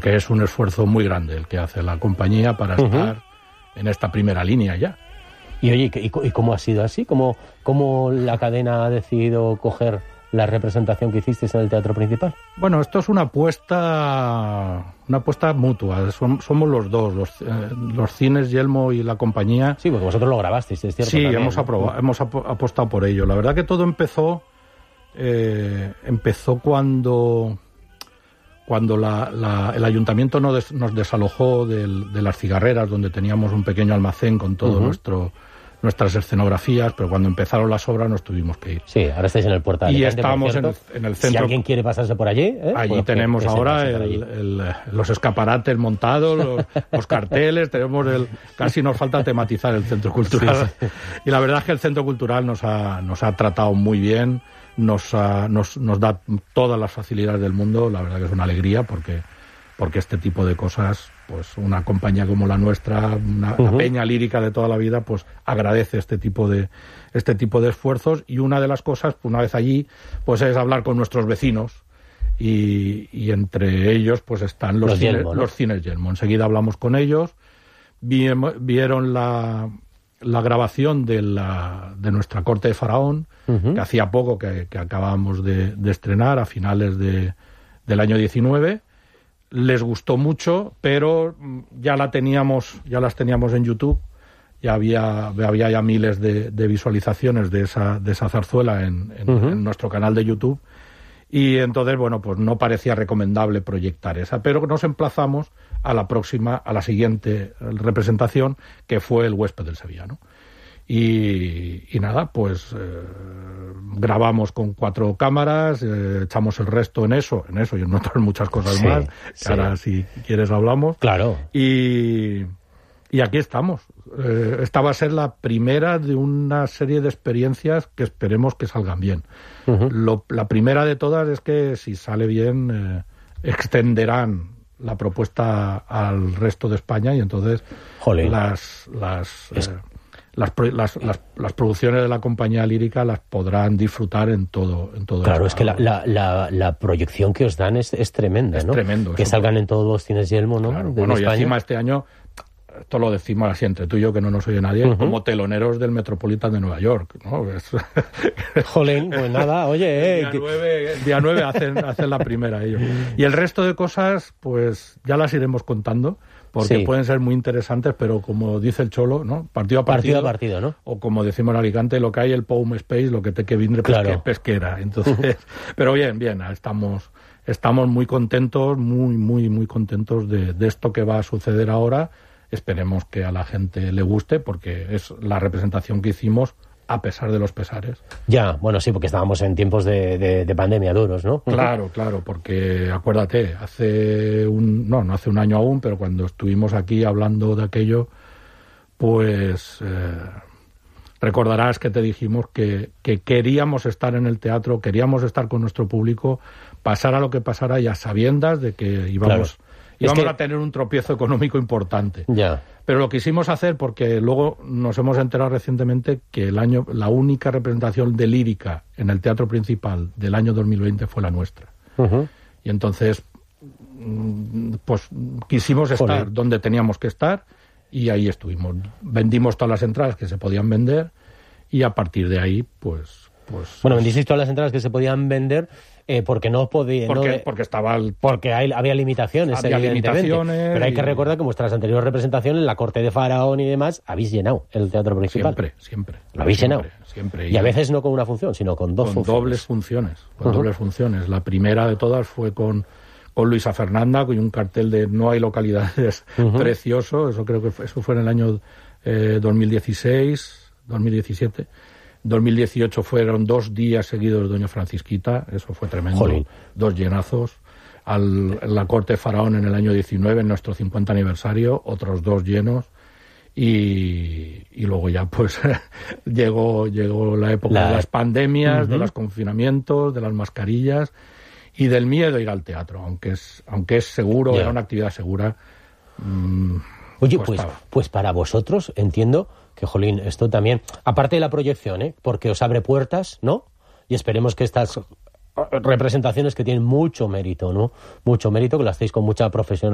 porque es un esfuerzo muy grande el que hace la compañía para estar en esta primera línea ya. Y oye, ¿y cómo ha sido así? ¿Cómo la cadena ha decidido coger la representación que hicisteis en el Teatro Principal? Bueno, esto es una apuesta mutua. Somos los dos, los cines Yelmo y la compañía. Sí, porque vosotros lo grabasteis, es cierto. Sí, también, hemos apostado por ello. La verdad que todo empezó cuando el ayuntamiento nos desalojó de las cigarreras, donde teníamos un pequeño almacén con todo nuestras escenografías, pero cuando empezaron las obras nos tuvimos que ir. Sí, ahora estáis en el Puerto de Alicante, y estamos en el centro. Si alguien quiere pasarse por allí... Allí tenemos ahora los escaparates montados, los carteles, casi nos falta tematizar el centro cultural. Sí. Y la verdad es que el centro cultural nos ha tratado muy bien, nos da todas las facilidades del mundo. La verdad que es una alegría porque este tipo de cosas, pues una compañía como la nuestra, una peña lírica de toda la vida, pues agradece este tipo de esfuerzos. Y una de las cosas, una vez allí, pues es hablar con nuestros vecinos, y entre ellos pues están los cines Yelmo. Enseguida hablamos con ellos, vieron la grabación de nuestra Corte de Faraón, que hacía poco que acabamos de estrenar a finales del año 19. Les gustó mucho, pero ya las teníamos en YouTube, ya había ya miles de visualizaciones de esa zarzuela en nuestro canal de YouTube, y entonces, bueno, pues no parecía recomendable proyectar esa, pero nos emplazamos a la siguiente representación, que fue El huésped del sevillano. Y nada, pues grabamos con 4 cámaras, echamos el resto en eso y en otras muchas cosas más, que ahora si quieres hablamos. Claro. Y aquí estamos. Esta va a ser la primera de una serie de experiencias que esperemos que salgan bien. La primera de todas es que, si sale bien, extenderán la propuesta al resto de España, y entonces las producciones de la compañía lírica las podrán disfrutar en todo. Claro, es que la proyección que os dan es tremenda, ¿no? Es tremendo. Que salgan en todos los cines Yelmo, ¿no? Claro, bueno, y encima este año, esto lo decimos así entre tú y yo, que no nos oye nadie, como teloneros del Metropolitan de Nueva York, ¿no? Jolín, pues nada, oye... Día 9 hacen la primera ellos. Y el resto de cosas, pues ya las iremos contando, porque pueden ser muy interesantes, pero como dice el Cholo, ¿no? Partido a partido, ¿no? O como decimos en Alicante, lo que hay el Poum Space, lo que te que vindre pesquera. Entonces, pero bien, estamos muy contentos, muy contentos de esto que va a suceder ahora. Esperemos que a la gente le guste, porque es la representación que hicimos a pesar de los pesares. Ya, bueno, sí, porque estábamos en tiempos de pandemia duros, ¿no? Claro, porque acuérdate, no hace un año aún, pero cuando estuvimos aquí hablando de aquello, pues recordarás que te dijimos que queríamos estar en el teatro, queríamos estar con nuestro público, pasara lo que pasara, y a sabiendas de que íbamos a tener un tropiezo económico importante. Ya. Pero lo quisimos hacer porque luego nos hemos enterado recientemente que la única representación de lírica en el Teatro Principal del año 2020 fue la nuestra. Y entonces, pues quisimos estar donde teníamos que estar, y ahí estuvimos. Vendimos todas las entradas que se podían vender, y a partir de ahí, pues... Bueno, vendisteis todas las entradas que se podían vender... porque no podía... Porque había limitaciones, pero hay que recordar que vuestras anteriores representaciones, la Corte de Faraón y demás, habéis llenado el Teatro Principal. Siempre. Lo habéis llenado. Siempre. Y a veces no con una función, sino con dos funciones. Dobles funciones. La primera de todas fue con Luisa Fernanda, con un cartel de No hay localidades precioso. Eso creo que eso fue en el año 2016, 2017. 2018 fueron 2 días seguidos de Doña Francisquita, eso fue tremendo. Jolín. 2 llenazos. La Corte de Faraón en el año 19, en nuestro 50 aniversario, otros 2 llenos. Y luego ya pues llegó la época de las pandemias, de los confinamientos, de las mascarillas y del miedo a ir al teatro, aunque es seguro, era una actividad segura. Oye, pues para vosotros entiendo que, jolín, esto también, aparte de la proyección, porque os abre puertas, ¿no? Y esperemos que estas representaciones que tienen mucho mérito, ¿no? Mucho mérito, que las hacéis con mucha profesionalidad.